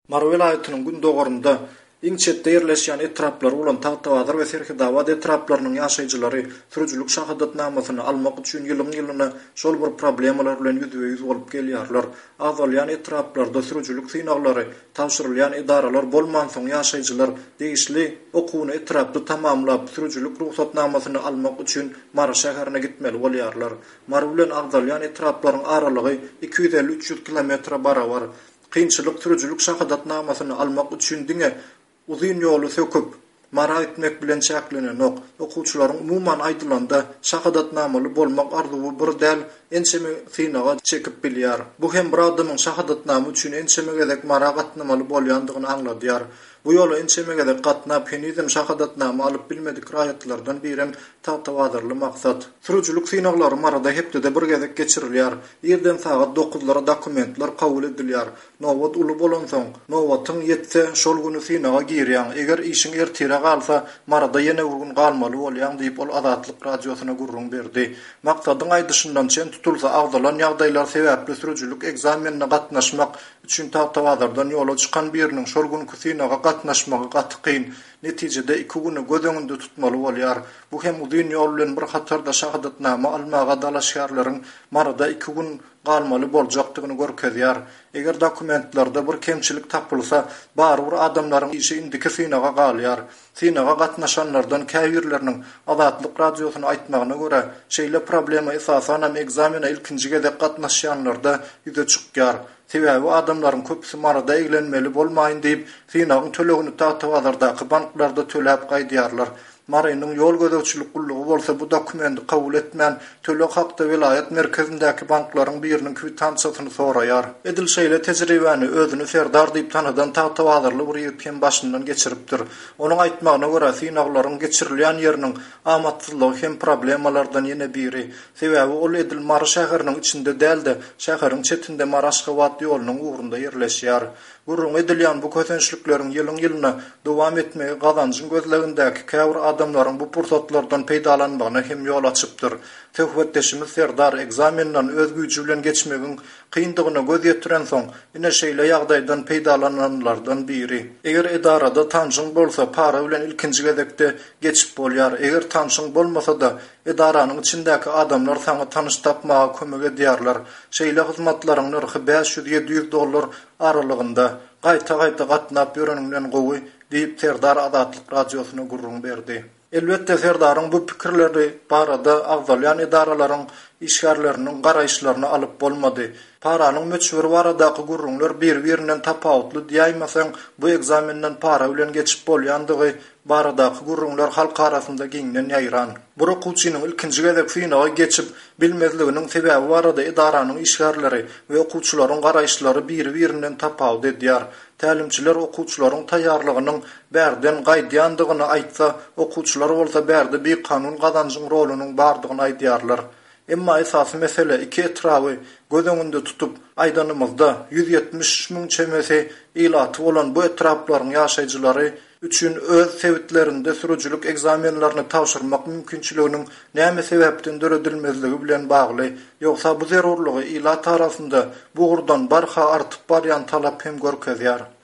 Mar vilayatynyň gündogorunda iň çetde ýerleşýän etraplar bolan Tagtabazyr we Serhidabad etraplarynyň ýaşaýjylary türüjülük şahadatnamasyny almak üçin ýylyň-ýylyna şol bir problemalar bilen ýüzbe-ýüz bolup gelýärler. Azalýan etraplarda türüjülük synaglary tawşyrylýan idaralar bolman soň ýaşaýjylar degişli okuwyny etrapda tamamlap türüjülük ruhsatnamasyny almak üçin Mara şäherine gitmeli bolýarlar. Mar bilen azalýan etraplaryň aralygy 250-300 kilometre barabar. Kynçylyk türüjülük şahadatnamasyny almak üçin diňe uzun ýoly söküp mara etmek bilen çäklenenok. Okuwçylaryň umuman aýdylanda şahadatnamaly bolmak arzuwy bir däl ençeme synaga çekip bilýär. Bu hem bir adamyň şahadatnama üçin ençeme gezek mara gatnamaly bolýandygyny aňladýar. Bu ýoly ençeme gezek gatnap henizem şahadatnama alyp bilmedik raýatlardan birem Tagtabazyrly maksat. Türüjülük synaglary marada hepde bir gezek geçirilýär. Ýerden sagat 9-lara dokumentler kabul edilýär. Nowat uly bolan soň, nowatyň ýetse şol güni synaga girýän. Eger işiň ertere galsa, marada ýene urgun galmaly bolýan diýip ol Azatlyk radiosyna gurrun berdi. Maksadyň aýdyşyndan çen tutulsa agdalan ýagdaýlar sebäpli türüjülük egzamenine gatnaşmak üçin Tagtabazyrdan ýola çykan biriniň şol günkü synaga gatnaşmagy gatykyn. Netijede 2 güni göz öňünde tutmaly bolýar. Bu hem uzun ýol bilen bir hatarda şahadatnama almaga dalaşýarlaryň marada 2 gün galmaly boljakdygyny görkezýär. Eger dokumentlarda bir kemçilik tapylsa, barwur adamlaryň işi indiki synaga galýar. Synaga gatnaşanlardan käbirleriniň Azatlyk radiosyna aýtmagyna görä, şeýle problema esasan hem egzamene ilkinji gezek gatnaşýanlarda ýüze çykýar. Sebäbi adamlaryň köpüsi marada eglenmeli bolmaýyn diýip synagyň tölegini Tagtabazyrdaky banklarda töläp gaýdýarlar. Marynyň ýol gözegçilik gullugy bolsa bu dokumenti kabul etmän töleg hakda vilayet merkezindäki banklaryň biriniň kwitansiýasyny soraýar. Edilşeýle tejribäni özüni serdar diýip tanadan Tagtabazyrly bir ýetken başyndan geçiripdir. Onuň aýtmagyna görä synaglaryň geçirilýän ýeriniň amatsyzlygy hem problemalardan ýene biri. Sebäbi ol Edil Mara şäheriniň içinde dälde, şäheriň çetinde Maraşgabat ýolunyň ugrunda ýerleşýär. Gurrun edilýän bu kösençlikleriň ýylyň-ýylyna dowam etmegi gazanjyň gözlegindäki käbir adamlaryň bu pursatlardan peýdalanmagyna hem ýol açypdyr. Töhbetdeşimiz Serdar egzamenden öz güýçi bilen geçmegiň kyndygyna göz ýetiren soň ine şeýle ýagdaýdan peýdalananlardan biri. Eger edarada tanşyň bolsa, para bilen ilkinji gezekde geçip bolýar. Eger tanşyň bolmasa da edaranyň içindäki adamlar saňa tanyş tapmaga kömek edýärler. Şeýle hyzmatlaryň narhy $500-700 aralygynda gaýta gatnap ýörenimden gowy diýip Serdar Azatlyk radiosyna gurrun berdi. Elbette Serdaryň bu pikirleri barada agzalýan edaralaryň işgärleriniň garaýşlaryny alyp bolmady. Paranyň möçber baradaky gurrunlar bir-birinden tapawutly diýmasaň bu egzamenden para bilen geçip bolýandygy baradaky gurrunlar halk arasynda giňden ýaýran. Bu okuwçynyň ilkinji gezek synaga geçip bilmezliginiň sebäbi barada edaranyň işgärleri we okuwçylaryň garaýşlary bir-birinden tapawut edýär. Tälimçiler okuwçylaryň taýýarlygynyň bärden gaýdýandygyny aýtsa, okuwçylar bolsa bärde bir kanun gazanjyň rolunyň bardygyny aýdýarlar. Emma esasy mesele iki etrafy göz öňünde tutup aýdanymyzda 170 000 çemesi ilaty bolan bu etraplaryň ýaşaýjylary üçin öz sebitlerinde sürüjülük egzamenlerini tawşyrmak mümkinçiliginiň näme sebäpden döredilmezligi bilen bagly, ýoksa bu zerurlygy ilat arasynda bu gurdan barha artyp barýan talap hem görkezýär.